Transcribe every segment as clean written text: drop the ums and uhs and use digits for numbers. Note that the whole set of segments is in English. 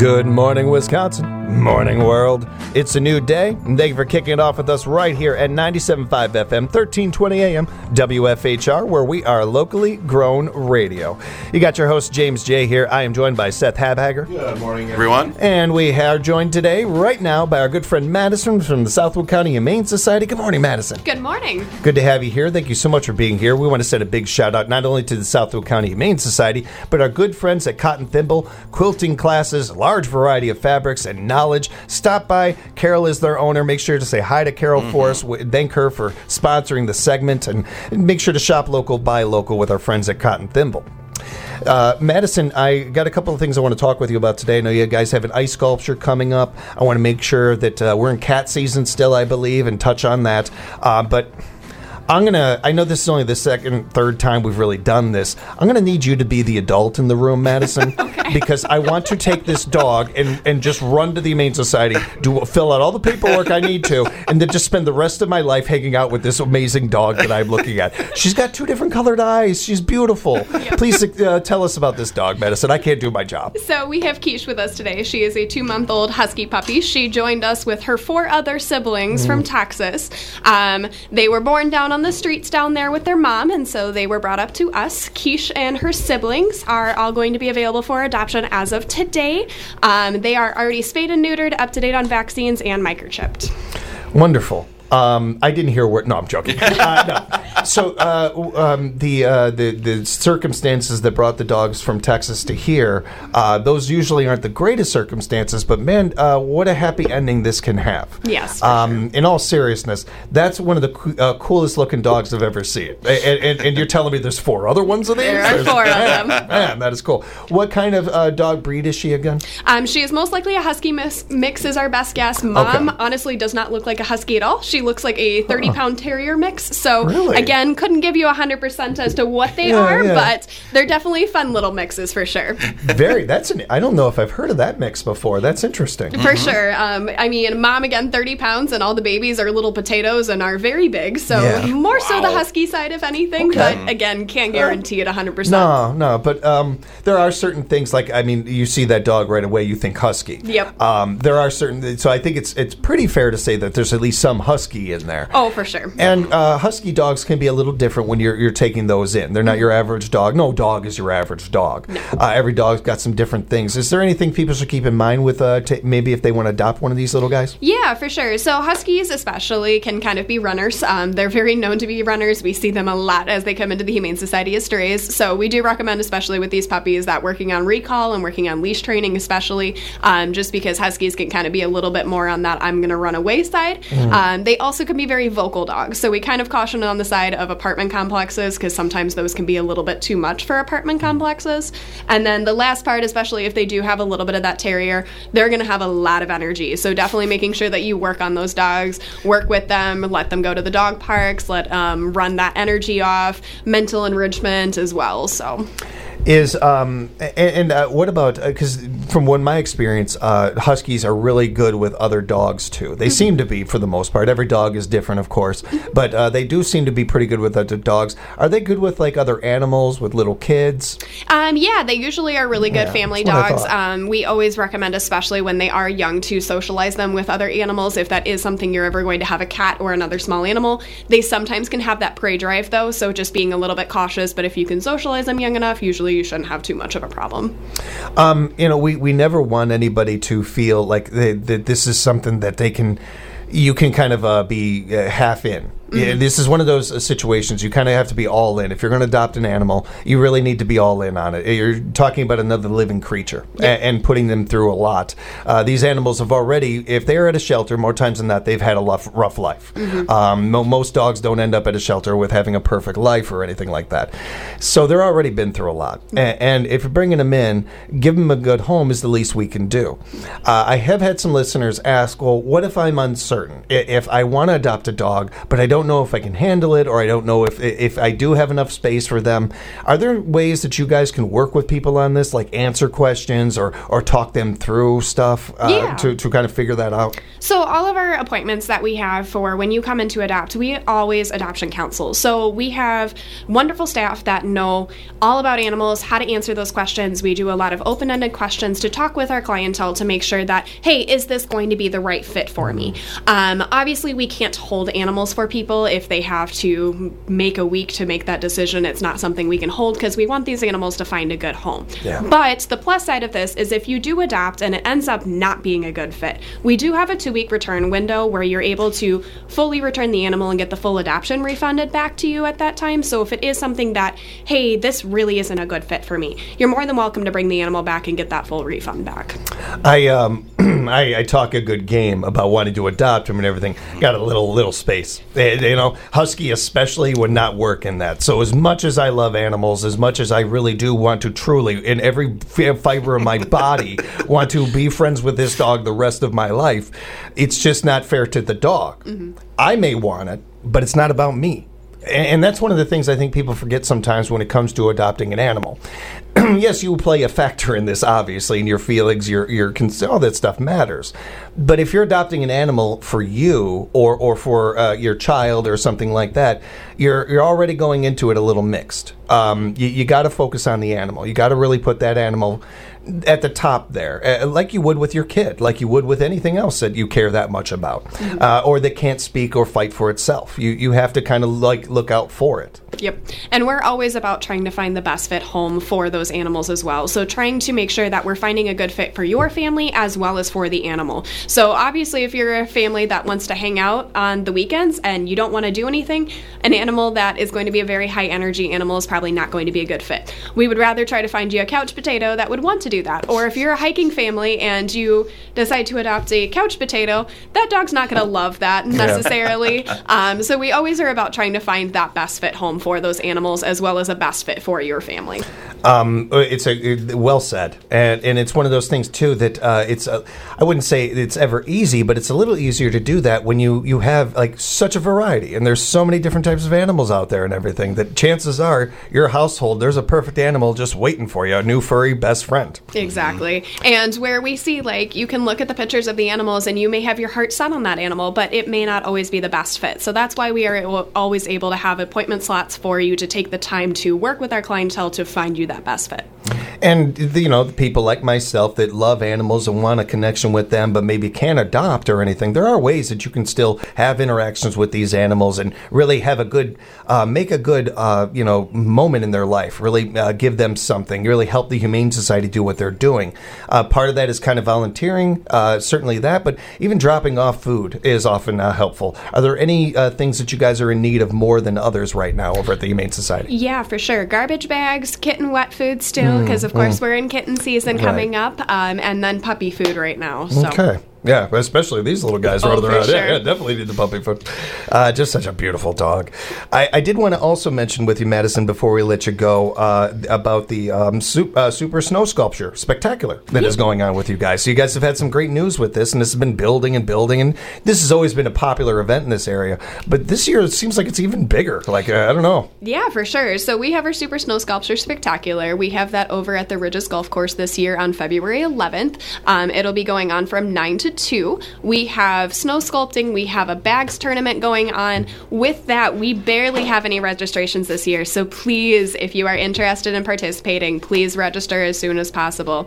Good morning, Wisconsin. Morning, world. It's a new day, and thank you for kicking it off with us right here at 97.5 FM, 1320 AM, WFHR, where we are locally grown radio. You got your host, James J. here. I am joined by Seth Habhager. Good morning, everyone. And we are joined today, right now, by our good friend Madison from the Southwood County Humane Society. Good morning, Madison. Good morning. Good to have you here. Thank you so much for being here. We want to send a big shout out not only to the Southwood County Humane Society, but our good friends at Cotton Thimble, quilting classes, large variety of fabrics and knowledge. Stop by. Carol is their owner. Make sure to say hi to Carol for us. Thank her for sponsoring the segment, and make sure to shop local, buy local with our friends at Cotton Thimble. Madison, I got a couple of things I want to talk with you about today. I know you guys have an ice sculpture coming up. I want to make sure that we're in cat season still, I believe, and touch on that. But I know this is only the third time we've really done this. I'm going to need you to be the adult in the room, Madison, because I want to take this dog and just run to the Humane Society, fill out all the paperwork I need to, and then just spend the rest of my life hanging out with this amazing dog that I'm looking at. She's got 2 different colored eyes. She's beautiful. Yep. Please tell us about this dog, Madison. I can't do my job. So we have Quiche with us today. She is a 2-month-old husky puppy. She joined us with her 4 other siblings from Texas. They were born down on the streets down there with their mom, and so they were brought up to us. Quiche and her siblings are all going to be available for adoption as of today. They are already spayed and neutered, up to date on vaccines, and microchipped. Wonderful. I didn't hear a word. No, I'm joking. No. So the circumstances that brought the dogs from Texas to here, those usually aren't the greatest circumstances, but man, what a happy ending this can have. Yes. In all seriousness, that's one of the coolest looking dogs I've ever seen. And you're telling me there's 4 other ones of these? There are 4 of them. Man, that is cool. What kind of dog breed is she again? She is most likely a husky mix is our best guess. Mom honestly does not look like a husky at all. She looks like a 30-pound terrier mix. So, again, couldn't give you 100% as to what they are, but they're definitely fun little mixes for sure. I don't know if I've heard of that mix before. That's interesting. For sure. I mean, Mom, again, 30 pounds, and all the babies are little potatoes and are very big. So, more so the husky side, if anything. But, again, can't guarantee it 100%. No. But there are certain things, like, I mean, you see that dog right away, you think husky. Yep. There are certain, so I think it's pretty fair to say that there's at least some husky in there. Oh, for sure. And husky dogs can be a little different when you're taking those in. They're not your average dog. No dog is your average dog. No. Every dog's got some different things. Is there anything people should keep in mind with maybe if they want to adopt one of these little guys? Yeah, for sure. So huskies especially can kind of be runners. They're very known to be runners. We see them a lot as they come into the Humane Society as strays. So we do recommend, especially with these puppies, that working on recall and working on leash training especially, just because huskies can kind of be a little bit more on that I'm going to run away side. They also can be very vocal dogs. So we kind of caution on the side of apartment complexes because sometimes those can be a little bit too much for apartment complexes. And then the last part, especially if they do have a little bit of that terrier, they're going to have a lot of energy. So definitely making sure that you work on those dogs, work with them, let them go to the dog parks, run that energy off, mental enrichment as well. So. What about, because from my experience, huskies are really good with other dogs too. They seem to be, for the most part. Every dog is different, of course, but they do seem to be pretty good with other dogs. Are they good with like other animals, with little kids? Yeah, they usually are really good family dogs. We always recommend, especially when they are young, to socialize them with other animals. If that is something you're ever going to have a cat or another small animal, they sometimes can have that prey drive though, so just being a little bit cautious, but if you can socialize them young enough, usually you shouldn't have too much of a problem. We never want anybody to feel like that this is something that you can kind of be half in. Yeah, this is one of those situations you kind of have to be all in. If you're going to adopt an animal, you really need to be all in on it. You're talking about another living creature and putting them through a lot. These animals have already, if they're at a shelter, more times than not, they've had a rough life. Most dogs don't end up at a shelter with having a perfect life or anything like that. So they're already been through a lot. And if you're bringing them in, give them a good home is the least we can do. I have had some listeners ask, well, what if I'm uncertain? If I want to adopt a dog, but I don't don't know if I can handle it, or I don't know if I do have enough space for them. Are there ways that you guys can work with people on this, like answer questions or talk them through stuff to kind of figure that out? So all of our appointments that we have for when you come in to adopt, we always adoption counsel. So we have wonderful staff that know all about animals, how to answer those questions. We do a lot of open-ended questions to talk with our clientele to make sure that, hey, is this going to be the right fit for me? Obviously, we can't hold animals for people if they have to make a week to make that decision. It's not something we can hold because we want these animals to find a good home. Yeah. But the plus side of this is if you do adopt and it ends up not being a good fit, we do have a 2-week return window where you're able to fully return the animal and get the full adoption refunded back to you at that time. So if it is something that, hey, this really isn't a good fit for me, you're more than welcome to bring the animal back and get that full refund back. I talk a good game about wanting to adopt him and everything. Got a little space. Husky especially would not work in that. So as much as I love animals, as much as I really do want to truly, in every fiber of my body, want to be friends with this dog the rest of my life, it's just not fair to the dog. Mm-hmm. I may want it, but it's not about me. And that's one of the things I think people forget sometimes when it comes to adopting an animal. Yes, you play a factor in this, obviously, and your feelings, your all that stuff matters. But if you're adopting an animal for you or for your child or something like that, you're already going into it a little mixed. You got to focus on the animal. You got to really put that animal at the top there, like you would with your kid, like you would with anything else that you care that much about, or that can't speak or fight for itself. You have to kind of look out for it. Yep. And we're always about trying to find the best fit home for those animals as well. So trying to make sure that we're finding a good fit for your family as well as for the animal. So obviously if you're a family that wants to hang out on the weekends and you don't want to do anything, an animal that is going to be a very high energy animal is probably not going to be a good fit. We would rather try to find you a couch potato that would want to do that. Or if you're a hiking family and you decide to adopt a couch potato, that dog's not going to love that necessarily. So we always are about trying to find that best fit home for those animals as well as a best fit for your family. It's well said, and it's one of those things too that I wouldn't say it's ever easy, but it's a little easier to do that when you have like such a variety, and there's so many different types of animals out there and everything that chances are your household there's a perfect animal just waiting for you, a new furry best friend. Exactly. And where we see, like, you can look at the pictures of the animals and you may have your heart set on that animal, but it may not always be the best fit. So that's why we are always able to have appointment slots for you to take the time to work with our clientele to find you that best fit. And, the people like myself that love animals and want a connection with them, but maybe can't adopt or anything, there are ways that you can still have interactions with these animals and really have a good, make a good, moment in their life, really give them something, really help the Humane Society do what they're doing. Part of that is kind of volunteering, certainly that, but even dropping off food is often helpful. Are there any things that you guys are in need of more than others right now over at the Humane Society? Yeah, for sure. Garbage bags, kitten wet food still, because of course we're in kitten season coming up, and then puppy food right now. So. Okay. Yeah, especially these little guys running around. Sure. Yeah, definitely need the puppy food. Just such a beautiful dog. I did want to also mention with you, Madison, before we let you go, about the Super Snow Sculpture Spectacular that is going on with you guys. So you guys have had some great news with this, and this has been building and building, and this has always been a popular event in this area. But this year it seems like it's even bigger. Like, I don't know. Yeah, for sure. So we have our Super Snow Sculpture Spectacular. We have that over at the Ridges Golf Course this year on February 11th. It'll be going on from 9 to 2. We have snow sculpting. We have a bags tournament going on. With that, we barely have any registrations this year. So please, if you are interested in participating, please register as soon as possible.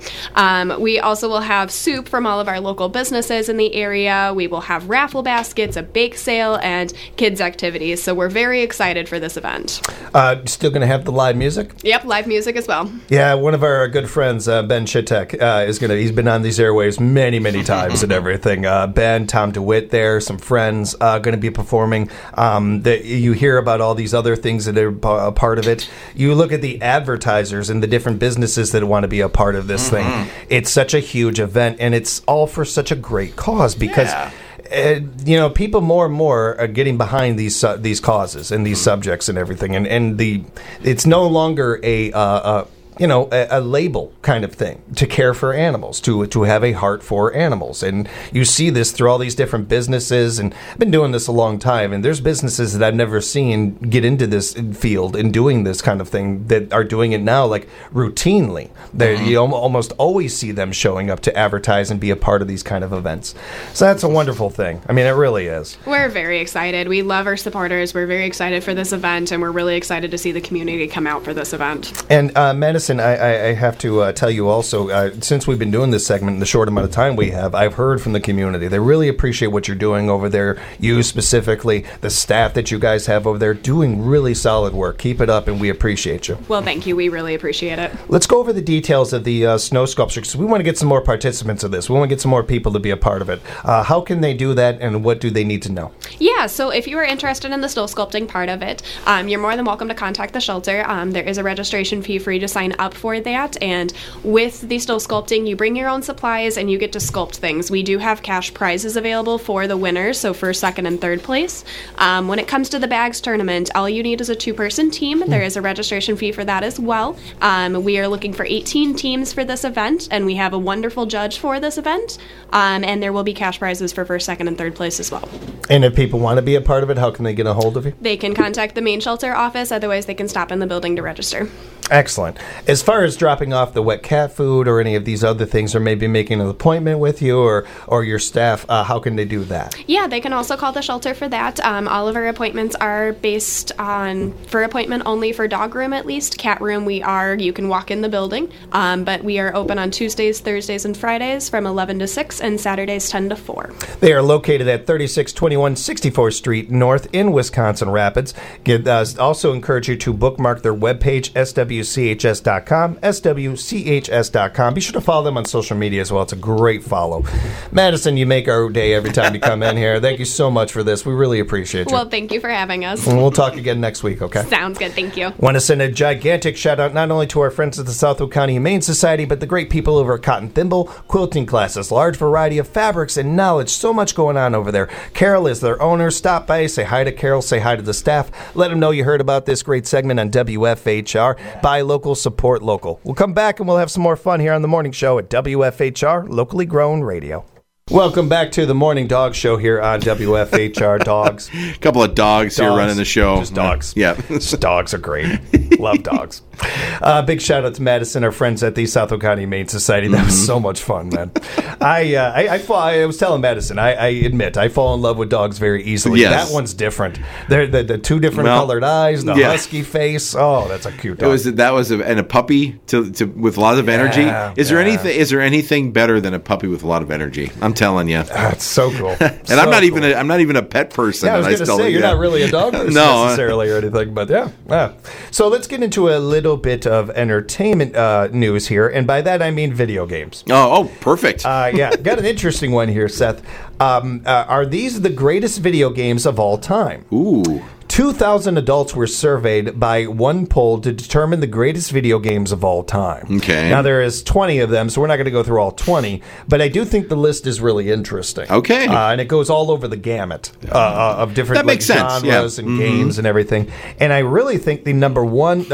We also will have soup from all of our local businesses in the area. We will have raffle baskets, a bake sale, and kids activities. So we're very excited for this event. Still going to have the live music? Yep, live music as well. Yeah, one of our good friends, Ben Chitek, he's been on these airwaves many, many times and everything. Ben, Tom DeWitt there, some friends going to be performing. You hear about all these other things that are a part of it. You look at the advertisers and the different businesses that want to be a part of this thing. It's such a huge event, and it's all for such a great cause because... people more and more are getting behind these causes and these subjects and everything, and it's no longer a label kind of thing to care for animals, to have a heart for animals. And you see this through all these different businesses, and I've been doing this a long time, and there's businesses that I've never seen get into this field and doing this kind of thing that are doing it now, like routinely. You almost always see them showing up to advertise and be a part of these kind of events. So that's a wonderful thing. I mean, it really is. We're very excited. We love our supporters. We're very excited for this event, and we're really excited to see the community come out for this event. And Madison, I have to tell you also, since we've been doing this segment in the short amount of time we have, I've heard from the community. They really appreciate what you're doing over there. You specifically, the staff that you guys have over there, doing really solid work. Keep it up, and we appreciate you. Well, thank you. We really appreciate it. Let's go over the details of the snow sculpture, because we want to get some more participants of this. We want to get some more people to be a part of it. How can they do that, and what do they need to know? Yeah, so if you are interested in the snow sculpting part of it, you're more than welcome to contact the shelter. There is a registration fee for you to sign up for that, and with the snow sculpting, you bring your own supplies and you get to sculpt things. We do have cash prizes available for the winners, so first, second, and third place. When it comes to the bags tournament, all you need is a 2-person team. There is a registration fee for that as well. We are looking for 18 teams for this event, and we have a wonderful judge for this event, and there will be cash prizes for first, second, and third place as well. And if people want to be a part of it, how can they get a hold of you? They can contact the main shelter office, otherwise they can stop in the building to register. Excellent. As far as dropping off the wet cat food or any of these other things, or maybe making an appointment with you or your staff, how can they do that? Yeah, they can also call the shelter for that. All of our appointments are based on, for appointment only for dog room at least. Cat room, you can walk in the building, but we are open on Tuesdays, Thursdays, and Fridays from 11 to 6 and Saturdays 10 to 4. They are located at 3621 64th Street North in Wisconsin Rapids. Also encourage you to bookmark their webpage, swchs.com, swchs.com. Be sure to follow them on social media as well. It's a great follow. Madison, you make our day every time you come in here. Thank you so much for this. We really appreciate you. Well, thank you for having us. And we'll talk again next week, okay? Sounds good. Thank you. Want to send a gigantic shout out not only to our friends at the Southwood County Humane Society, but the great people over at Cotton Thimble, quilting classes, large variety of fabrics and knowledge. So much going on over there. Carol is their owner. Stop by, say hi to Carol, say hi to the staff. Let them know you heard about this great segment on WFHR. Buy local, support local. We'll come back and we'll have some more fun here on the morning show at WFHR, locally grown radio. Welcome back to the Morning Dog Show here on WFHR. Dogs. A couple of dogs here running the show. Just dogs. Yeah. Dogs are great. Love dogs. Big shout out to Madison, our friends at the Southwood County Humane Society. That was so much fun, man. I was telling Madison, I admit, I fall in love with dogs very easily. Yes. That one's different. They're the two different colored eyes, the husky face. Oh, that's a cute dog. And a puppy with a lot of energy. Is there anything better than a puppy with a lot of energy? I'm telling you. That's so cool. And I'm not even a pet person. Yeah, I was going to say, you're not really a dog person necessarily or anything, but yeah. So let's get into a little bit of entertainment news here, and by that I mean video games. Oh, perfect. Yeah, got an interesting one here, Seth. Are these the greatest video games of all time? Ooh. 2,000 adults were surveyed by one poll to determine the greatest video games of all time. Okay. Now, there is 20 of them, so we're not going to go through all 20, but I do think the list is really interesting. Okay. And it goes all over the gamut of different genres and games and everything. And I really think the number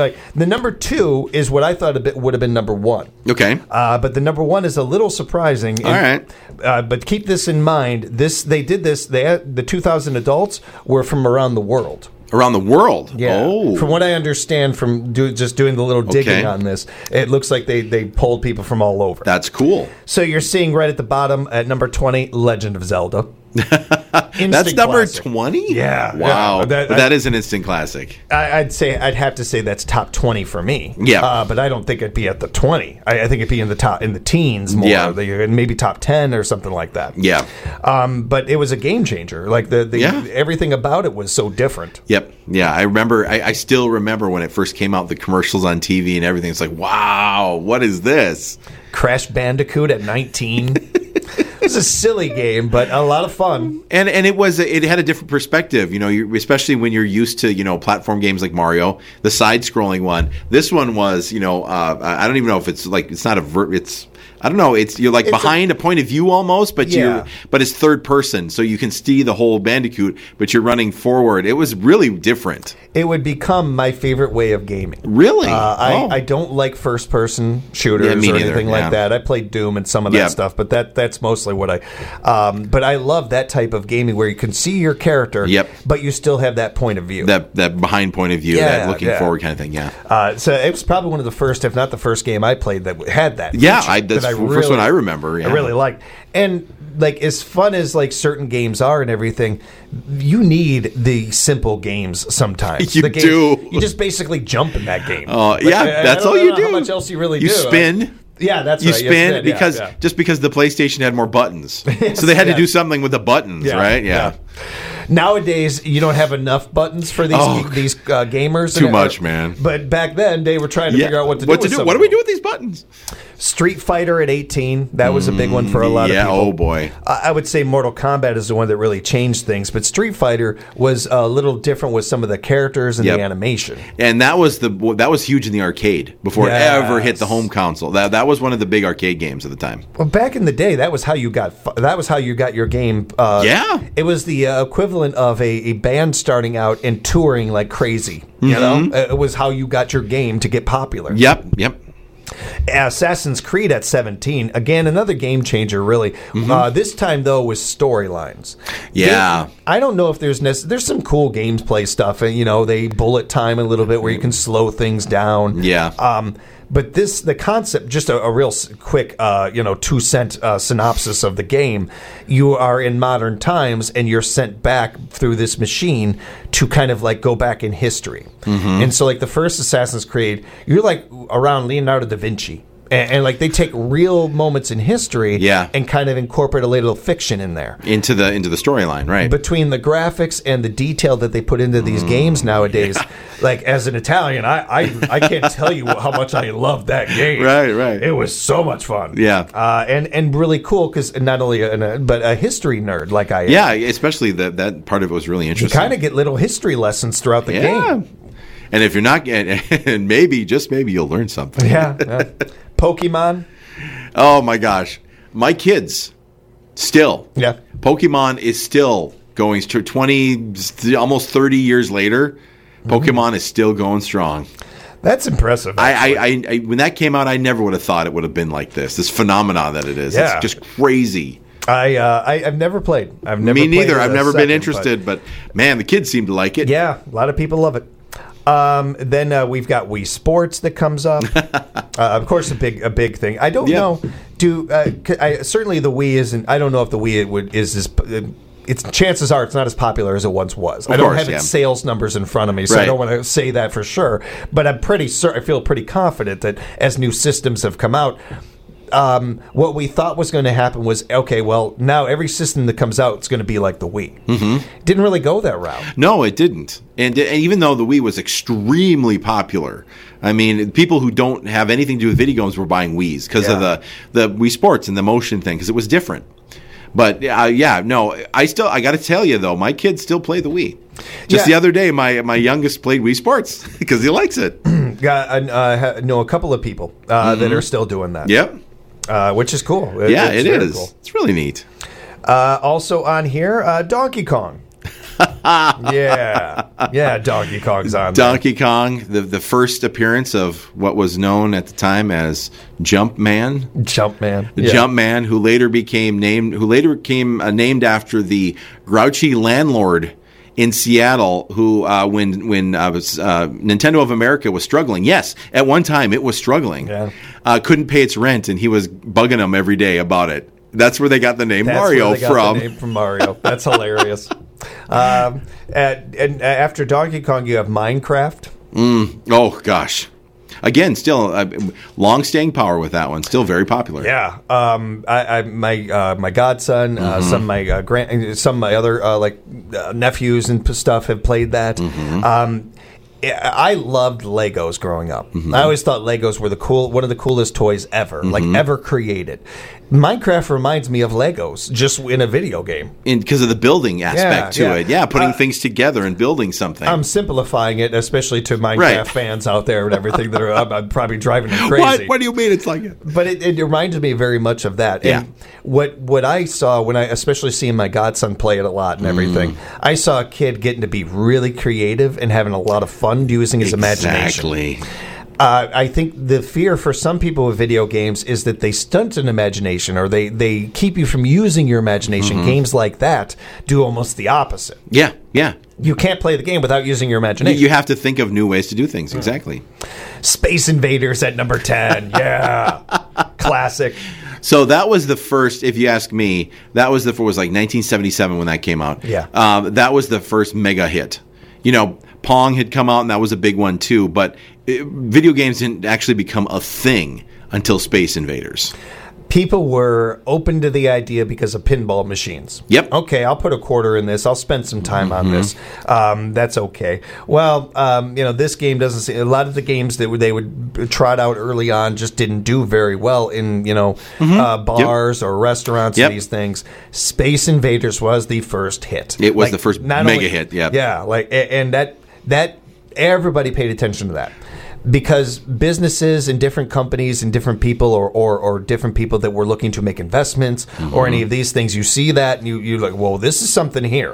two is what I thought would have been number one. Okay. But the number one is a little surprising. All right. But keep this in mind. The 2,000 adults were from around the world. Around the world? Yeah. Oh. From what I understand from just doing the little digging on this, it looks like they polled people from all over. That's cool. So you're seeing right at the bottom at number 20, Legend of Zelda. That's number 20? Yeah. Wow. Yeah. That is an instant classic. I'd have to say that's top 20 for me. Yeah. But I don't think it'd be at the 20. I think it'd be in the teens more. Yeah. Maybe top 10 or something like that. Yeah. But it was a game changer. Like everything about it was so different. Yep. Yeah. I remember. I still remember when it first came out, the commercials on TV and everything. It's like, wow, what is this? Crash Bandicoot at 19. It was a silly game, but a lot of fun. And it had a different perspective, especially when you're used to, platform games like Mario, the side-scrolling one. This one was, I don't even know if it's I don't know. You're like behind a point of view almost, but it's third person, so you can see the whole Bandicoot, but you're running forward. It was really different. It would become my favorite way of gaming. Really? I don't like first person shooters or anything like that. I played Doom and some of that stuff, but that's mostly what I. But I love that type of gaming where you can see your character, but you still have that point of view, that behind point of view, that looking forward kind of thing. Yeah. So it was probably one of the first, if not the first game I played that had that. Yeah, that's the first one I remember. Yeah. I really liked. And like as fun as like certain games are and everything, you need the simple games sometimes. You do. You just basically jump in that game. That's all you do. How much else you really do? You spin. Yeah, that's you right. Spin because just because the PlayStation had more buttons, so they had to do something with the buttons, right? Yeah. Nowadays, you don't have enough buttons for these gamers. Too much, man. But back then, they were trying to figure out what to do. What do we do with these buttons? Street Fighter at 18, that was a big one for a lot of people. Oh, boy. I would say Mortal Kombat is the one that really changed things, but Street Fighter was a little different with some of the characters and the animation. And that was huge in the arcade before it ever hit the home console. That was one of the big arcade games at the time. Well, back in the day, that was how you got your game. It was the equivalent of a band starting out and touring like crazy. You know, it was how you got your game to get popular. Yep. Assassin's Creed at 17, again another game changer, really. This time though was storylines. I don't know if there's some cool gameplay stuff, and they bullet time a little bit where you can slow things down. But the concept, just a real quick, 2-cent synopsis of the game. You are in modern times, and you're sent back through this machine to kind of like go back in history. And so, like the first Assassin's Creed, you're like around Leonardo da Vinci. And like they take real moments in history and kind of incorporate a little fiction in there into the storyline, right? Between the graphics and the detail that they put into these games nowadays, like as an Italian, I can't tell you how much I loved that game. Right. It was so much fun. And really cool because not only but a history nerd like I am. Yeah, especially that part of it was really interesting. You kind of get little history lessons throughout the game. And if you're not, and maybe just maybe you'll learn something. Pokemon. Oh my gosh, my kids still. Pokemon is still going 20, almost 30 years later. Pokemon is still going strong. That's impressive. I when that came out, I never would have thought it would have been like this phenomenon that it is. It's just crazy. I've never played. Me neither. I've never been interested, but man, the kids seem to like it. Yeah, a lot of people love it. Then we've got Wii Sports that comes up. Of course, a big thing. I don't know. Certainly the Wii isn't. I don't know if the Wii is as. Chances are it's not as popular as it once was. I don't have its sales numbers in front of me, so I don't want to say that for sure. But I'm pretty certain. I feel pretty confident that as new systems have come out. What we thought was going to happen was, okay, well, now every system that comes out is going to be like the Wii. Didn't really go that route. No, it didn't. And even though the Wii was extremely popular, I mean, people who don't have anything to do with video games were buying Wiis because of the Wii Sports and the motion thing, because it was different. But I got to tell you though, my kids still play the Wii. Just the other day, my youngest played Wii Sports because he likes it. I know a couple of people that are still doing that. Yep. Which is cool. It is. Cool. It's really neat. Also on here, Donkey Kong. Donkey Kong's on there. Donkey Kong, the first appearance of what was known at the time as Jumpman. Jumpman, who later became named after the grouchy landlord in Seattle, who when Nintendo of America was struggling, yes, at one time it was struggling, couldn't pay its rent, and he was bugging them every day about it. That's where they got the name Mario from. The name from Mario. That's hilarious. And after Donkey Kong, you have Minecraft. Oh gosh. Again, still long staying power with that one. Still very popular. Yeah. My godson, some of my other nephews and stuff have played that. I loved Legos growing up. I always thought Legos were one of the coolest toys ever, like ever created. Minecraft reminds me of Legos, just in a video game. Because of the building aspect to it. Yeah, putting things together and building something. I'm simplifying it, especially to Minecraft fans out there and everything that are I'm probably driving them crazy. What do you mean it's like it? But it reminded me very much of that. Yeah. And what I saw when I, especially seeing my godson play it a lot and everything, I saw a kid getting to be really creative and having a lot of fun using his imagination. Exactly. I think the fear for some people with video games is that they stunt an imagination or they keep you from using your imagination. Games like that do almost the opposite. Yeah, yeah. You can't play the game without using your imagination. You have to think of new ways to do things. Exactly. Space Invaders at number 10. Yeah. Classic. So that was the first, if you ask me, that was like 1977 when that came out. Yeah. That was the first mega hit. You know, Pong had come out, and that was a big one, too. But video games didn't actually become a thing until Space Invaders. People were open to the idea because of pinball machines. Yep. Okay, I'll put a quarter in this. I'll spend some time on this. That's okay. Well, this game doesn't see a lot of the games that they would trot out early on just didn't do very well in bars or restaurants and these things. Space Invaders was the first hit. It was the first mega hit. Yeah. Yeah. And that everybody paid attention to that. Because businesses and different companies and different people or different people that were looking to make investments or any of these things, you see that and you're like, whoa, this is something here.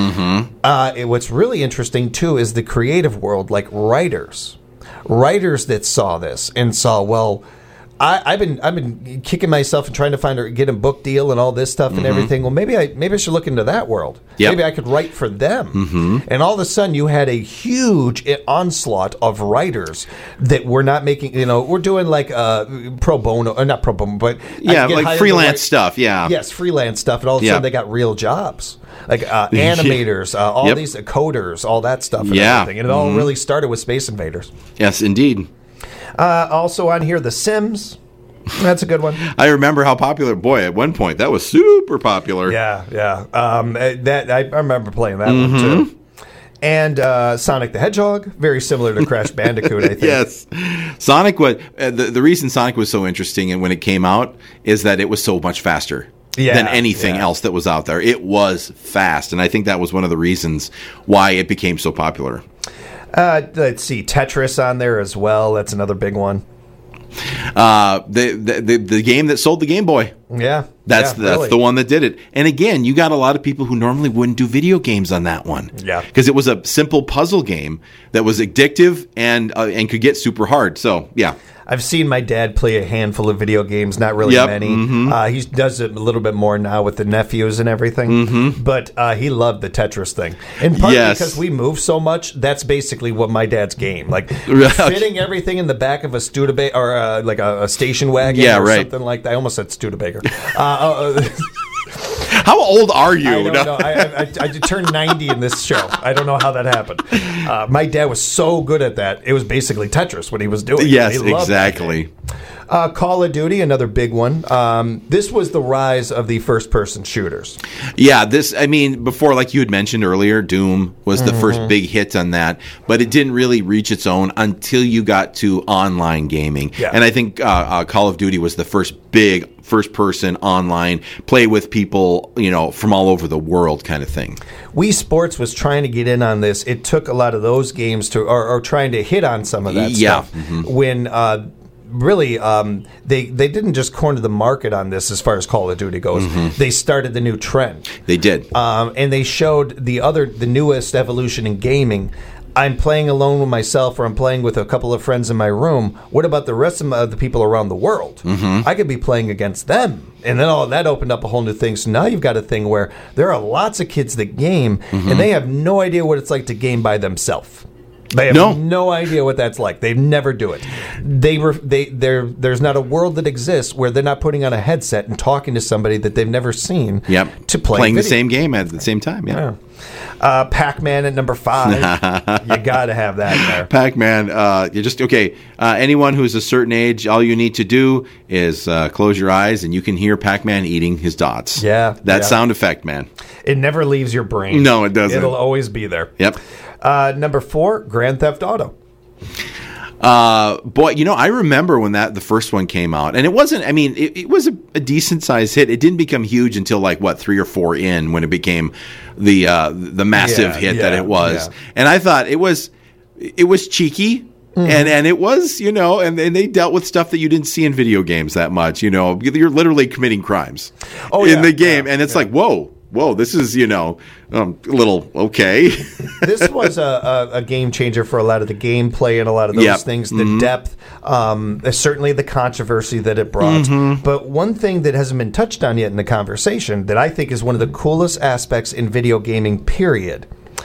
What's really interesting, too, is the creative world, like writers that saw this and saw, well, I've been kicking myself and trying to get a book deal and all this stuff and everything. Well, maybe I should look into that world. Yep. Maybe I could write for them. And all of a sudden, you had a huge onslaught of writers that were not making. We're doing like pro bono, or not pro bono, but like freelance stuff. Yeah, yes, freelance stuff. And all of a sudden, they got real jobs. Like animators, all these coders, all that stuff and everything. And it all really started with Space Invaders. Yes, indeed. Also on here, The Sims. That's a good one. I remember how popular. Boy, at one point, that was super popular. Yeah. I remember playing that one, too. And Sonic the Hedgehog, very similar to Crash Bandicoot, I think. Yes. Sonic was... the reason Sonic was so interesting and when it came out is that it was so much faster. Than anything else that was out there. It was fast, and I think that was one of the reasons why it became so popular. Let's see, Tetris on there as well. That's another big one. The game that sold the Game Boy. Yeah. That's the one that did it. And again, you got a lot of people who normally wouldn't do video games on that one. Yeah. Because it was a simple puzzle game that was addictive and could get super hard. So, yeah. I've seen my dad play a handful of video games, not really many. He does it a little bit more now with the nephews and everything. But he loved the Tetris thing. And partly because we move so much, that's basically what my dad's game. Like fitting everything in the back of a Studebaker or like a station wagon or something like that. I almost said Studebaker. How old are you? I don't know. I turned 90 in this show. I don't know how that happened. My dad was so good at that. It was basically Tetris what he was doing. Yes, exactly. Call of Duty, another big one. This was the rise of the first-person shooters. Yeah, before, like you had mentioned earlier, Doom was the first big hit on that, but it didn't really reach its own until you got to online gaming. Yeah. And I think Call of Duty was the first big first-person online, play with people, from all over the world kind of thing. Wii Sports was trying to get in on this. It took a lot of those games to, or trying to hit on some of that stuff. When... really, they didn't just corner the market on this as far as Call of Duty goes. They started the new trend. They did. And they showed the newest evolution in gaming. I'm playing alone with myself or I'm playing with a couple of friends in my room. What about the rest of the people around the world? I could be playing against them. And then all that opened up a whole new thing. So now you've got a thing where there are lots of kids that game and they have no idea what it's like to game by themselves. They have no idea what that's like. They never do it. There's not a world that exists where they're not putting on a headset and talking to somebody that they've never seen to play playing the same game at the same time. Yeah. Pac-Man at number 5. You got to have that there. Pac-Man. You just anyone who's a certain age, all you need to do is close your eyes and you can hear Pac-Man eating his dots. Yeah. That sound effect, man. It never leaves your brain. No, it doesn't. It'll always be there. Yep. Number 4, Grand Theft Auto. Boy, I remember when the first one came out, and it wasn't, it was a decent sized hit. It didn't become huge until 3 or 4 in, when it became the massive hit that it was. Yeah. And I thought it was cheeky. And it was, and they dealt with stuff that you didn't see in video games that much. You're literally committing crimes in the game. And it's like, whoa, this is, a little okay. This was a game changer for a lot of the gameplay and a lot of those things, the depth, certainly the controversy that it brought. But one thing that hasn't been touched on yet in the conversation that I think is one of the coolest aspects in video gaming, period,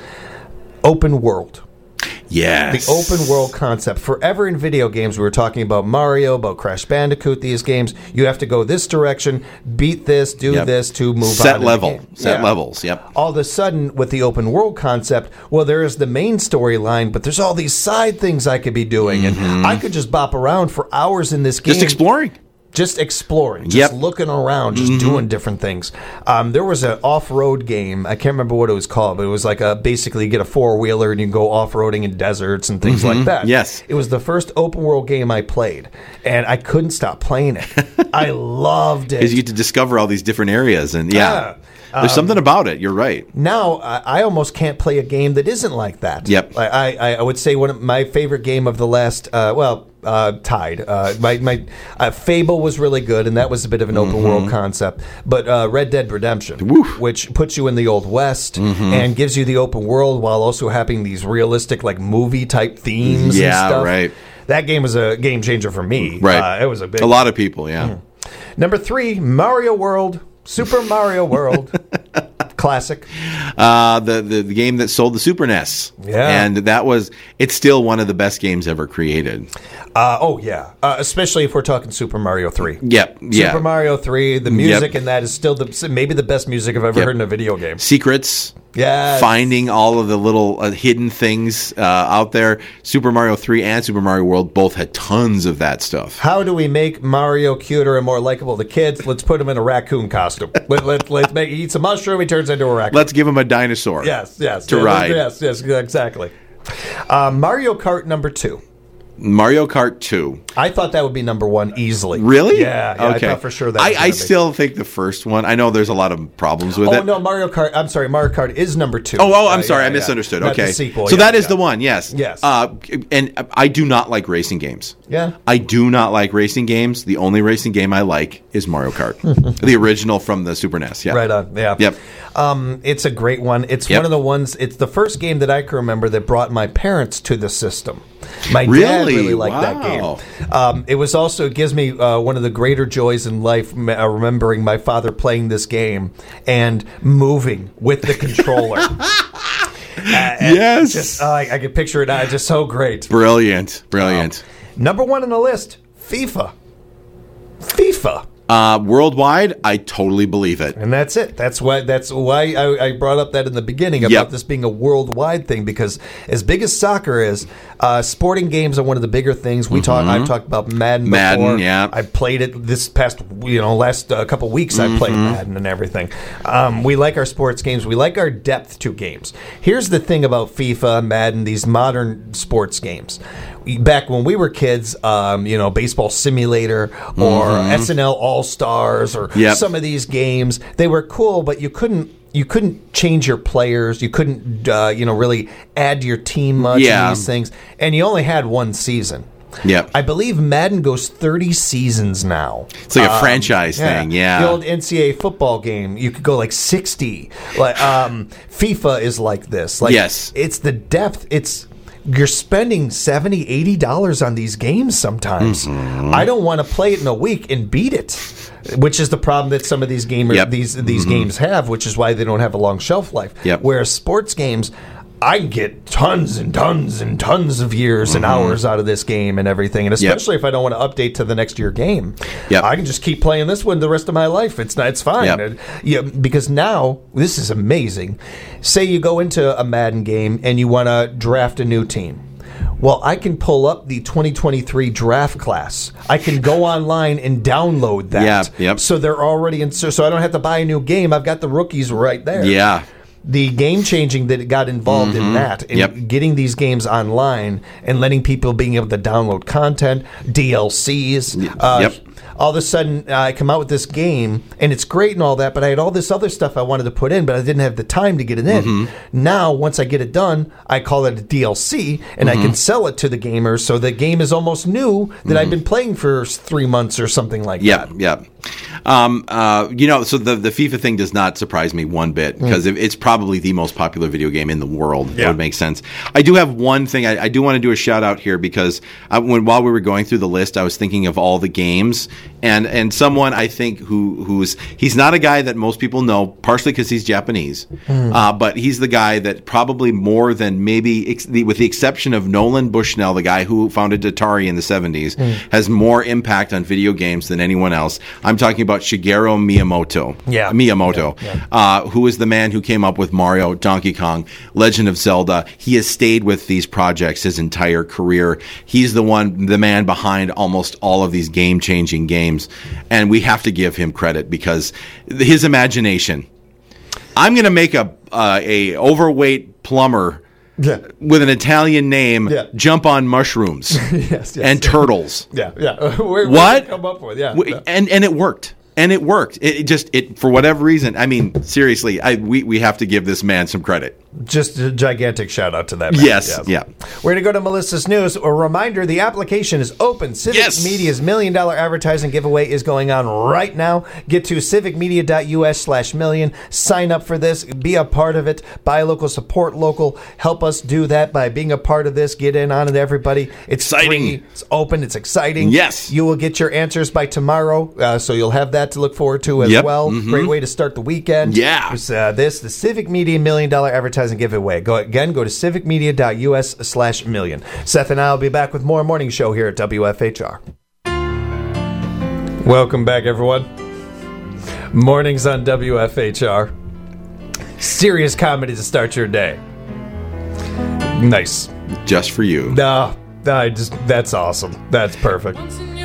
open world. Yes. The open world concept. Forever in video games, we were talking about Mario, about Crash Bandicoot, these games. You have to go this direction, beat this, do this to move Set on. Set levels, yep. All of a sudden, with the open world concept, well, there is the main storyline, but there's all these side things I could be doing. And I could just bop around for hours in this game. Just exploring. Just looking around, just doing different things. There was an off-road game. I can't remember what it was called, but it was basically you get a four-wheeler and you can go off-roading in deserts and things like that. Yes. It was the first open-world game I played, and I couldn't stop playing it. I loved it. Because you get to discover all these different areas, and there's something about it. You're right. Now, I almost can't play a game that isn't like that. Yep. I would say one of my favorite game of the last, tied. My Fable was really good, and that was a bit of an open world concept. But Red Dead Redemption, which puts you in the Old West and gives you the open world while also having these realistic, movie type themes and stuff. Right. That game was a game changer for me. Right. It was a lot of people, yeah. Number 3, Mario World. Super Mario World. Classic. The game that sold the Super NES. Yeah. And it's still one of the best games ever created. Especially if we're talking Super Mario 3. Yep. Super Mario 3, the music in that is still maybe the best music I've ever heard in a video game. Secrets. Yeah. Finding all of the little hidden things out there. Super Mario 3 and Super Mario World both had tons of that stuff. How do we make Mario cuter and more likable to kids? Let's put him in a raccoon costume. Let's make he eats a mushroom, he turns into a raccoon. Let's give him a dinosaur. Yes. To ride. Yes, exactly. Mario Kart number 2. Mario Kart 2. I thought that would be number 1 easily. Really? Yeah, okay. I thought for sure that I still think the first one. I know there's a lot of problems with it. Oh, no, Mario Kart. I'm sorry, Mario Kart is number 2. I'm sorry, I misunderstood. Not okay. the sequel. So that is the one, yes. Yes. And I do not like racing games. Yeah. I do not like racing games. The only racing game I like is Mario Kart. The original from the Super NES. Yeah. Right on. Yeah. Yep. It's a great one. It's one of the ones, it's the first game that I can remember that brought my parents to the system. My dad really liked that game. It was also, it gives me one of the greater joys in life, remembering my father playing this game and moving with the controller. Yes. Just, I can picture it now. It's just so great. Brilliant. Number 1 on the list, FIFA. Worldwide, I totally believe it. And that's it. That's why I brought up that in the beginning about this being a worldwide thing, because as big as soccer is, sporting games are one of the bigger things. I've talked about Madden before. Yeah. I played it this past last couple weeks. I played Madden and everything. We like our sports games. We like our depth to games. Here's the thing about FIFA, Madden, these modern sports games. Back when we were kids, Baseball Simulator or SNL All-Stars or some of these games, they were cool, but you couldn't change your players. You couldn't, really add to your team much in these things. And you only had one season. Yeah, I believe Madden goes 30 seasons now. It's like a franchise thing, The old NCAA football game, you could go 60. FIFA is like this. It's the depth. You're spending $70, $80 on these games sometimes. I don't want to play it in a week and beat it, which is the problem that some of these gamers these games have, which is why they don't have a long shelf life. Whereas sports games, I can get tons and tons and tons of years and hours out of this game and everything, and especially if I don't want to update to the next year game, I can just keep playing this one the rest of my life. It's fine. Because now this is amazing. Say you go into a Madden game and you want to draft a new team. Well, I can pull up the 2023 draft class. I can go online and download that. So they're already in. So I don't have to buy a new game. I've got the rookies right there. the game changing that got involved in that, and getting these games online and letting people being able to download content, DLCs. All of a sudden, I come out with this game, and it's great and all that, but I had all this other stuff I wanted to put in, but I didn't have the time to get it in. Now, once I get it done, I call it a DLC, and I can sell it to the gamers, so the game is almost new that I've been playing for 3 months or something like that. So the FIFA thing does not surprise me one bit, because it's probably the most popular video game in the world. That would make sense. I do have one thing. I do want to do a shout out here, because while we were going through the list, I was thinking of all the games, and someone I think he's not a guy that most people know, partially because he's Japanese, but he's the guy that probably more than maybe, with the exception of Nolan Bushnell, the guy who founded Atari in the 70s, has more impact on video games than anyone else. I'm talking about Shigeru Miyamoto. Who is the man who came up with Mario, Donkey Kong, Legend of Zelda. He has stayed with these projects his entire career. He's the man behind almost all of these game-changing games, and we have to give him credit because his imagination. I'm going to make a overweight plumber with an Italian name jump on mushrooms and turtles. What? Come up with? And it worked. And it worked. It for whatever reason. I mean, seriously, we have to give this man some credit. Just a gigantic shout out to that man. Yes. Yeah. We're going to go to Melissa's News. A reminder, the application is open. Civic Media's $1 million advertising giveaway is going on right now. Get to civicmedia.us/million. Sign up for this. Be a part of it. Buy local, support local. Help us do that by being a part of this. Get in on it, everybody. It's exciting. Free. It's open. It's exciting. Yes. You will get your answers by tomorrow, so you'll have that to look forward to as well. Great way to start the weekend. Yeah. The Civic Media $1 million advertising giveaway. Go to civicmedia.us/million. Seth and I will be back with more Morning Show here at WFHR. Welcome back, everyone. Mornings on WFHR. Serious comedy to start your day. Nice. Just for you. That's awesome. That's perfect.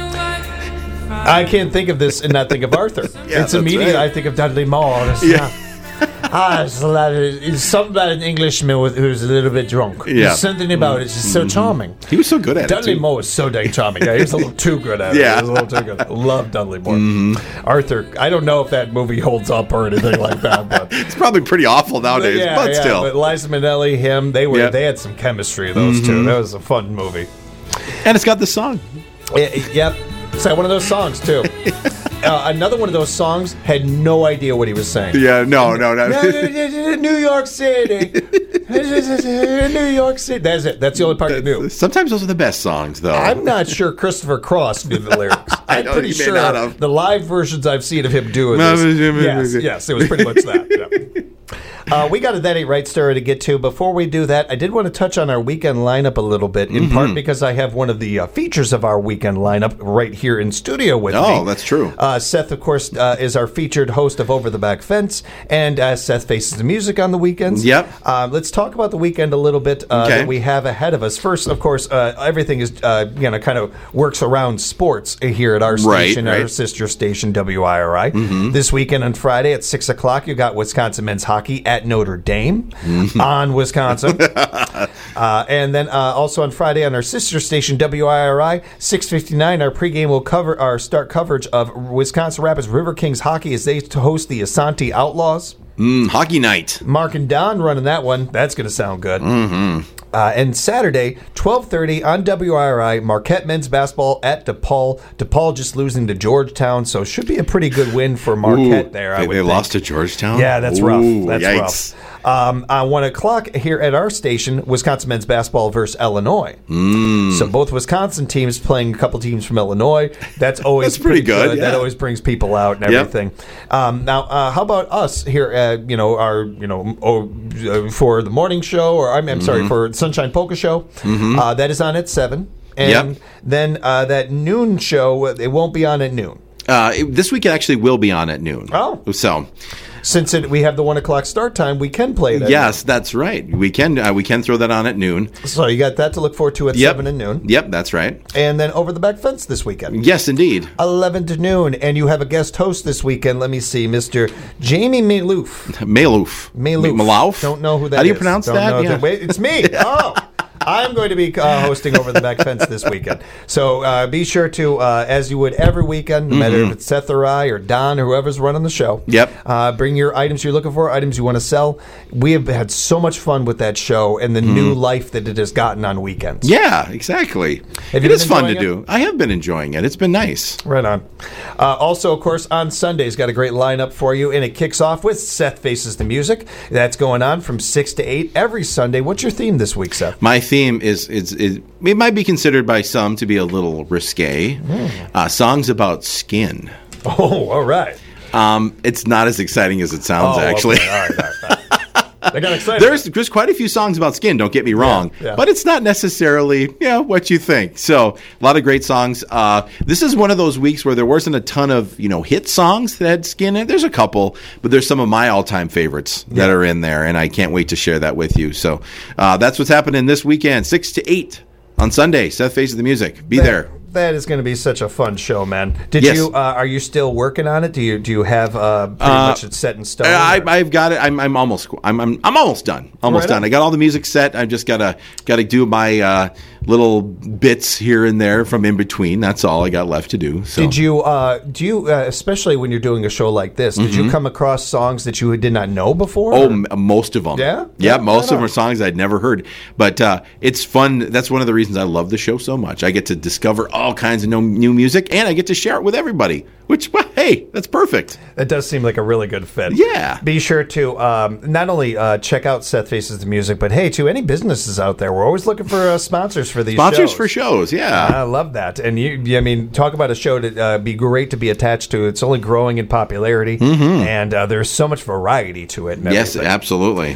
I can't think of this and not think of Arthur. It's immediate. Right. I think of Dudley Moore. It's something about an Englishman who's a little bit drunk. There's something about it. It's just so charming. He was so good at Dudley Moore was so dang charming. He was a little too good at it. He was a little too good. Love Dudley Moore. Arthur, I don't know if that movie holds up or anything like that, but it's probably pretty awful nowadays. But still, but Liza Minnelli, him, they had some chemistry. Those two. That was a fun movie. And it's got the song. Yep. It's like one of those songs, too. Another one of those songs had no idea what he was saying. No. New York City. New York City. That's it. That's the only part you knew. Sometimes those are the best songs, though. I'm not sure Christopher Cross knew the lyrics. I'm pretty sure the live versions I've seen of him doing this. Yes, it was pretty much that. Yeah. We got a That Ain't Right story to get to. Before we do that, I did want to touch on our weekend lineup a little bit, in part because I have one of the features of our weekend lineup right here in studio with me. Oh, that's true. Seth, of course, is our featured host of Over the Back Fence, and Seth faces the music on the weekends. Yep. Let's talk about the weekend a little bit that we have ahead of us. First, of course, everything is kind of works around sports here at our station, our sister station, WIRI. This weekend on Friday at 6 o'clock, you got Wisconsin men's hockey at Notre Dame on Wisconsin. And then also on Friday on our sister station, WIRI, 6:59, our pregame will start coverage of Wisconsin Rapids River Kings hockey as they host the Asante Outlaws. Hockey night. Mark and Don running that one. That's going to sound good. And Saturday, 12:30 on WIRI, Marquette men's basketball at DePaul. DePaul just losing to Georgetown, so should be a pretty good win for Marquette there. I would think. Lost to Georgetown? Yeah, that's rough. That's yikes. rough. On 1 o'clock here at our station, Wisconsin men's basketball versus Illinois. So both Wisconsin teams playing a couple teams from Illinois. That's always pretty good. Yeah. That always brings people out and everything. Now, how about us here at for the morning show, or I'm sorry, for Sunshine Polka Show? That is on at 7, and then that noon show, it won't be on at noon. This week it actually will be on at noon. Oh, so. Since we have the 1 o'clock start time, we can play it. Yes, that's right. We can throw that on at noon. So you got that to look forward to at 7 and noon. Yep, that's right. And then Over the Back Fence this weekend. Yes, indeed. 11 to noon. And you have a guest host this weekend. Let me see, Mr. Jamie Malouf. Malouf. Don't know who that is. How do you pronounce that? Yeah. Wait, it's me. Oh. I'm going to be hosting Over the Back Fence this weekend. So be sure to, as you would every weekend, no matter if it's Seth or I or Don or whoever's running the show, bring your items you're looking for, items you want to sell. We have had so much fun with that show and the new life that it has gotten on weekends. Yeah, exactly. It is fun to do. I have been enjoying it. It's been nice. Right on. Also, of course, on Sunday's got a great lineup for you, and it kicks off with Seth Faces the Music. That's going on from 6 to 8 every Sunday. What's your theme this week, Seth? My theme is it might be considered by some to be a little risque. Songs about skin. Oh, all right. It's not as exciting as it sounds, actually. Okay. All right. I got excited. There's quite a few songs about skin, don't get me wrong, but it's not necessarily what you think. So a lot of great songs. This is one of those weeks where there wasn't a ton of hit songs that had skin in it. There's a couple, but there's some of my all-time favorites that are in there, and I can't wait to share that with you. So that's what's happening this weekend, 6 to 8 on Sunday. Seth Faces the Music. Be there. That is going to be such a fun show, man. You? Are you still working on it? Do you have pretty much it set in stone? I've got it. I'm almost done. Almost done. I got all the music set. I just gotta do my little bits here and there from in between. That's all I got left to do. So. Did you especially when you're doing a show like this? Did you come across songs that you did not know before? Oh, most of them. Yeah. Most of them are songs I'd never heard. But it's fun. That's one of the reasons I love the show so much. I get to discover all kinds of new music, and I get to share it with everybody, which, well, hey, that's perfect. That does seem like a really good fit. Yeah. Be sure to not only check out Seth Faces the Music, but hey, to any businesses out there, we're always looking for sponsors for these shows. Sponsors for shows, yeah. I love that. And talk about a show to be great to be attached to. It's only growing in popularity, and there's so much variety to it. Yes, absolutely.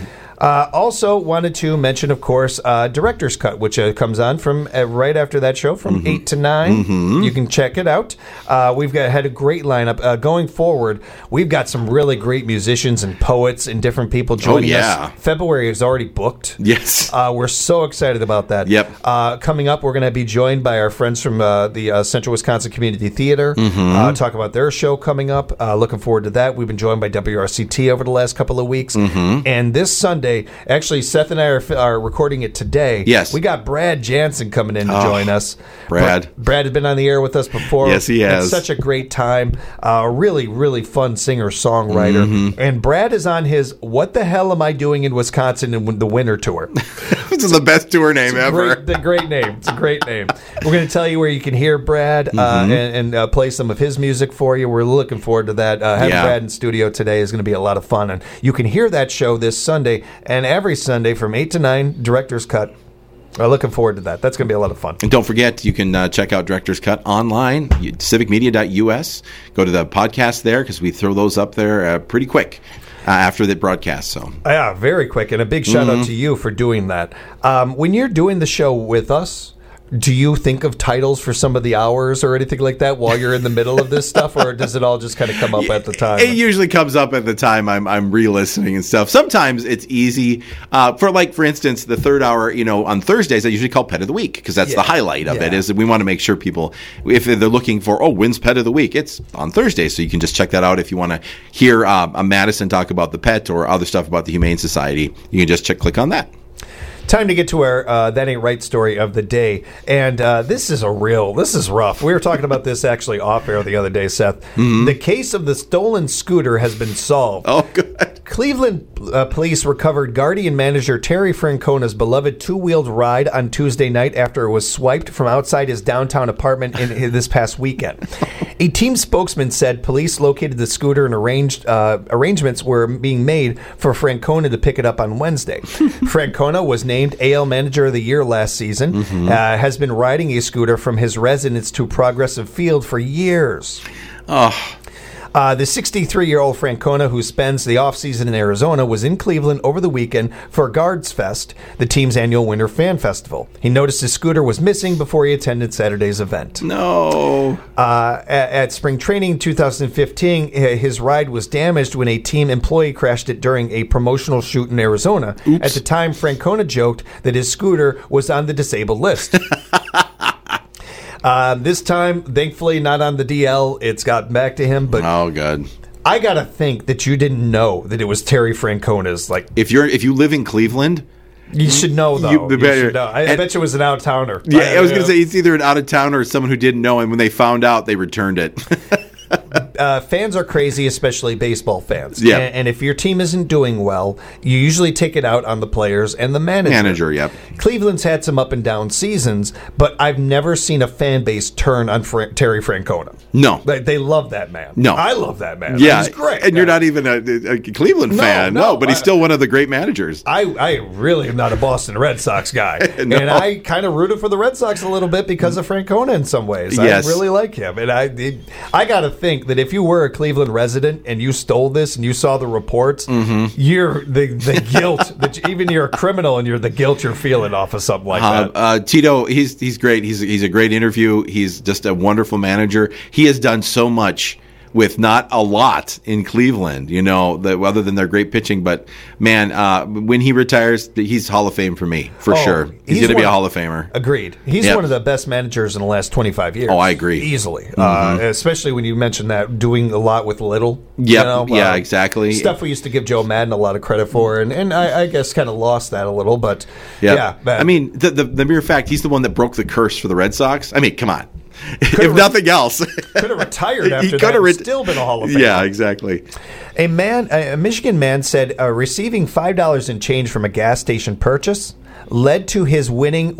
Also wanted to mention, of course, Director's Cut, which comes on from right after that show from 8 to 9. You can check it out. We've had a great lineup. Going forward, we've got some really great musicians and poets and different people joining us. February is already booked. Yes. We're so excited about that. Yep. Coming up, we're going to be joined by our friends from the Central Wisconsin Community Theater. Talk about their show coming up. Looking forward to that. We've been joined by WRCT over the last couple of weeks. And this Sunday, actually, Seth and I are recording it today. Yes. We got Brad Jansen coming in to join us. Brad has been on the air with us before. Yes, he has. It's such a great time. A really, really fun singer-songwriter. And Brad is on his What the Hell Am I Doing in Wisconsin in the Winter Tour. This is the best tour name ever. Great name. It's a great name. We're going to tell you where you can hear Brad and play some of his music for you. We're looking forward to that. Having Brad in studio today is going to be a lot of fun. And you can hear that show this Sunday and every Sunday from 8 to 9, Director's Cut. Looking forward to that. That's going to be a lot of fun. And don't forget, you can check out Director's Cut online, civicmedia.us. Go to the podcast there because we throw those up there pretty quick. After the broadcast, so. Yeah, very quick. And a big shout out to you for doing that. When you're doing the show with us, do you think of titles for some of the hours or anything like that while you're in the middle of this stuff, or does it all just kind of come up at the time? It usually comes up at the time I'm re-listening and stuff. Sometimes it's easy. For instance, the third hour, on Thursdays, I usually call Pet of the Week because that's the highlight of it. Is we want to make sure people, if they're looking for, when's Pet of the Week? It's on Thursday, so you can just check that out if you want to hear a Madison talk about the pet or other stuff about the Humane Society. You can just click on that. Time to get to our That Ain't Right story of the day. And this is rough. We were talking about this actually off air the other day, Seth. The case of the stolen scooter has been solved. Oh, good. Cleveland police recovered Guardian manager Terry Francona's beloved two-wheeled ride on Tuesday night after it was swiped from outside his downtown apartment in this past weekend. A team spokesman said police located the scooter and arrangements were being made for Francona to pick it up on Wednesday. Francona was named AL Manager of the Year last season, has been riding a scooter from his residence to Progressive Field for years. The 63-year-old Francona, who spends the offseason in Arizona, was in Cleveland over the weekend for Guards Fest, the team's annual winter fan festival. He noticed his scooter was missing before he attended Saturday's event. No. At spring training 2015, his ride was damaged when a team employee crashed it during a promotional shoot in Arizona. Oops. At the time, Francona joked that his scooter was on the disabled list. This time, thankfully, not on the DL. It's gotten back to him. But oh, God. I got to think that you didn't know that it was Terry Francona's. Like, if you live in Cleveland, you should know, though. You should know. I bet you it was an out-of-towner. Yeah, I was going to say it's either an out-of-towner or someone who didn't know, and when they found out, they returned it. Fans are crazy, especially baseball fans. Yeah. And if your team isn't doing well, you usually take it out on the players and the manager. Yep. Cleveland's had some up and down seasons, but I've never seen a fan base turn on Terry Francona. No. They love that man. No. I love that man. Yeah. He's great. And you're not even a Cleveland fan. No, but he's still one of the great managers. I really am not a Boston Red Sox guy. No. And I kind of rooted for the Red Sox a little bit because of Francona in some ways. Yes. I really like him. And I got to think that if you were a Cleveland resident and you stole this and you saw the reports, you're the guilt that even you're a criminal and you're the guilt you're feeling off of something like that. Tito, he's great. He's a great interview. He's just a wonderful manager. He has done so much with not a lot in Cleveland, other than their great pitching. But, man, when he retires, he's Hall of Fame for me, for sure. He's going to be a Hall of Famer. Agreed. He's one of the best managers in the last 25 years. Oh, I agree. Easily. Especially when you mentioned that, doing a lot with little. Yep. Yeah, exactly. Stuff we used to give Joe Madden a lot of credit for, and I guess kind of lost that a little. But, yeah. I mean, the mere fact he's the one that broke the curse for the Red Sox. I mean, come on. If nothing else, could have retired after that and still been a Hall of Famer. Yeah, exactly. A Michigan man said receiving $5 in change from a gas station purchase led to his winning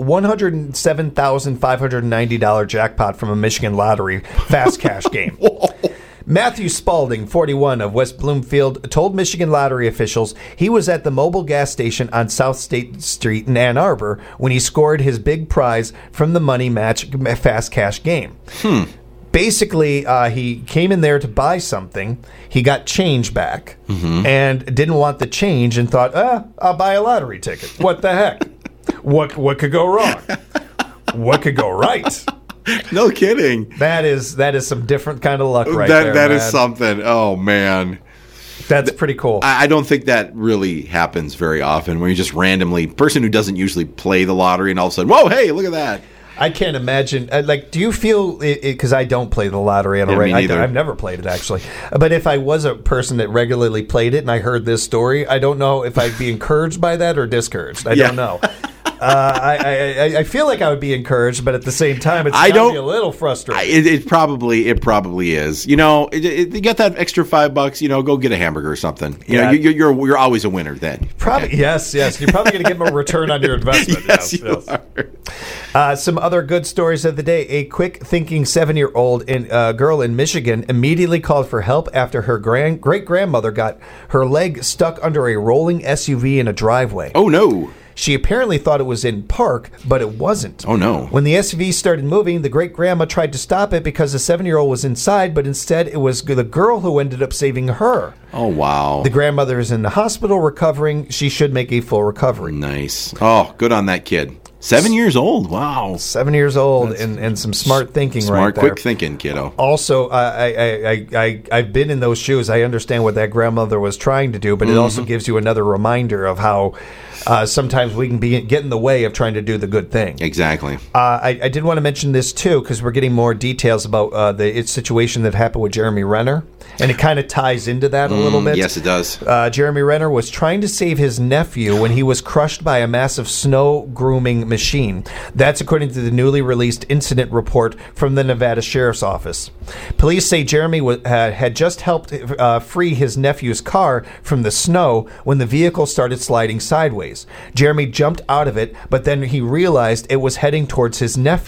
$107,590 jackpot from a Michigan lottery fast cash game. Matthew Spalding, 41, of West Bloomfield, told Michigan lottery officials he was at the mobile gas station on South State Street in Ann Arbor when he scored his big prize from the money match fast cash game. Basically, he came in there to buy something. He got change back and didn't want the change and thought, I'll buy a lottery ticket. What the heck? What could go wrong? What could go right? No kidding. That is some different kind of luck right there. That is something. Oh, man. That's pretty cool. I don't think that really happens very often, where you just randomly, person who doesn't usually play the lottery, and all of a sudden, whoa, hey, look at that. I can't imagine. Do you feel it? Because I don't play the lottery on a regular. I've never played it, actually. But if I was a person that regularly played it and I heard this story, I don't know if I'd be encouraged by that or discouraged. I don't know. I feel like I would be encouraged, but at the same time, it's got to be a little frustrating. It probably is. You get that extra $5. Go get a hamburger or something. You're always a winner then. Probably okay. Yes. You're probably going to get a return on your investment. Yes, you are. Some other good stories of the day. A quick-thinking 7-year-old girl in Michigan immediately called for help after her great-grandmother got her leg stuck under a rolling SUV in a driveway. Oh, no. She apparently thought it was in park, but it wasn't. Oh, no. When the SUV started moving, the great-grandma tried to stop it because the 7-year-old was inside, but instead it was the girl who ended up saving her. Oh, wow. The grandmother is in the hospital recovering. She should make a full recovery. Nice. Oh, good on that kid. 7 years old. Wow. 7 years old and some smart thinking right there. Smart, quick thinking, kiddo. Also, I've been in those shoes. I understand what that grandmother was trying to do, but it also gives you another reminder of how sometimes we can get in the way of trying to do the good thing. Exactly. I did want to mention this, too, because we're getting more details about the situation that happened with Jeremy Renner. And it kind of ties into that a little bit. Yes, it does. Jeremy Renner was trying to save his nephew when he was crushed by a massive snow grooming machine. That's according to the newly released incident report from the Nevada Sheriff's Office. Police say Jeremy had just helped free his nephew's car from the snow when the vehicle started sliding sideways. Jeremy jumped out of it, but then he realized it was heading towards his nephew.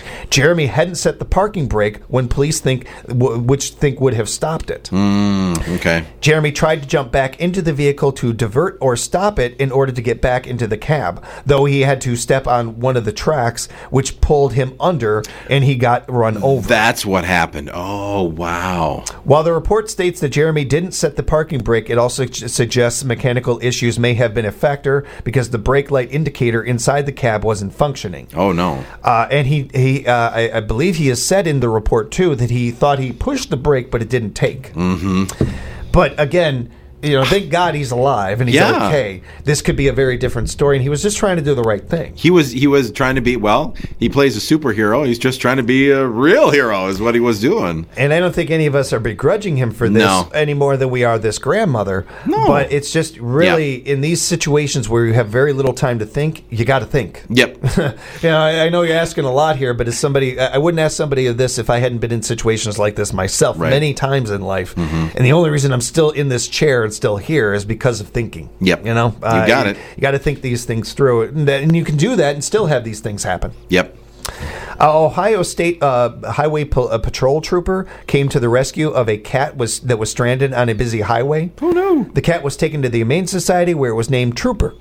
Jeremy hadn't set the parking brake when police would have stopped it. Okay. Jeremy tried to jump back into the vehicle to divert or stop it in order to get back into the cab, though he had to step on one of the tracks, which pulled him under, and he got run over. That's what happened. Oh, wow. While the report states that Jeremy didn't set the parking brake, it also suggests mechanical issues may have been a factor because the brake light indicator inside the cab wasn't functioning. Oh, no. And I believe he has said in the report, too, that he thought he pushed the brake, but it didn't take. Mm-hmm. But again, thank God he's alive and he's okay. This could be a very different story, and he was just trying to do the right thing. He was trying to be, he plays a superhero. He's just trying to be a real hero is what he was doing. And I don't think any of us are begrudging him for this any more than we are this grandmother. No. But it's just really, in these situations where you have very little time to think, you got to think. Yep. I know you're asking a lot here, but as somebody, I wouldn't ask somebody of this if I hadn't been in situations like this myself many times in life. Mm-hmm. And the only reason I'm still in this chair still here is because of thinking. Yep. You got it. You got to think these things through, and you can do that and still have these things happen. Yep. Ohio State Highway Patrol trooper came to the rescue of a cat that was stranded on a busy highway. Oh no! The cat was taken to the Humane Society, where it was named Trooper.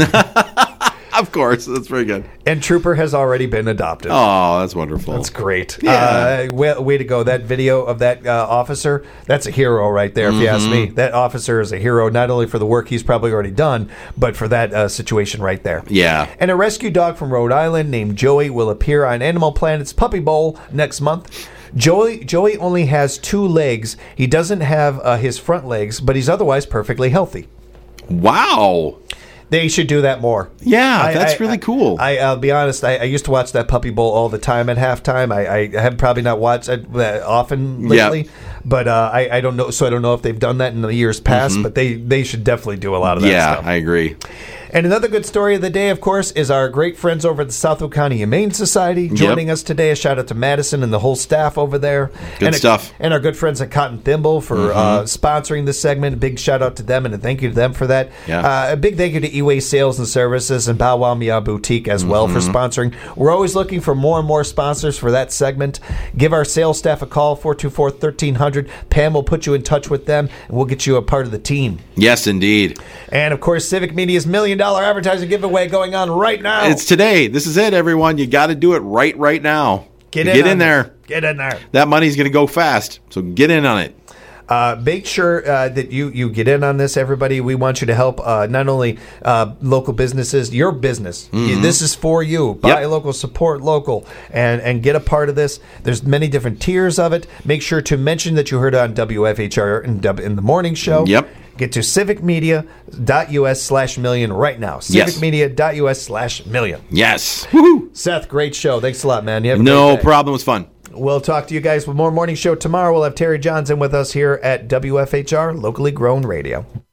Of course, that's very good. And Trooper has already been adopted. Oh, that's wonderful. That's great. Yeah. Way to go. That video of that officer, that's a hero right there, if you ask me. That officer is a hero, not only for the work he's probably already done, but for that situation right there. Yeah. And a rescue dog from Rhode Island named Joey will appear on Animal Planet's Puppy Bowl next month. Joey only has 2 legs. He doesn't have his front legs, but he's otherwise perfectly healthy. Wow. They should do that more. Yeah, that's really cool. I'll be honest, I used to watch that Puppy Bowl all the time at halftime. I have probably not watched it that often lately, but I don't know. So I don't know if they've done that in the years past, but they should definitely do a lot of that stuff. Yeah, I agree. And another good story of the day, of course, is our great friends over at the Southwood County Humane Society joining us today. A shout out to Madison and the whole staff over there. Good stuff. And our good friends at Cotton Thimble for sponsoring this segment. A big shout out to them and a thank you to them for that. Yeah. A big thank you to E-Way Sales and Services and Bow Wow Meow Boutique as well for sponsoring. We're always looking for more and more sponsors for that segment. Give our sales staff a call, 424-1300. Pam will put you in touch with them, and we'll get you a part of the team. Yes, indeed. And, of course, Civic Media's $1 Million Advertising Giveaway going on right now. It's today. This is it, everyone. You got to do it right now. Get in there. Get in there. That money's going to go fast, so get in on it. Make sure that you get in on this, everybody. We want you to help not only local businesses, your business. This is for you. Buy local, support local, and get a part of this. There's many different tiers of it. Make sure to mention that you heard it on WFHR in the morning show. Yep. Get to civicmedia.us/million right now. Civicmedia.us/million. Yes. Woo-hoo. Seth, great show. Thanks a lot, man. You have a great day. Problem. It was fun. We'll talk to you guys with more morning show tomorrow. We'll have Terry Johnson with us here at WFHR, locally grown radio.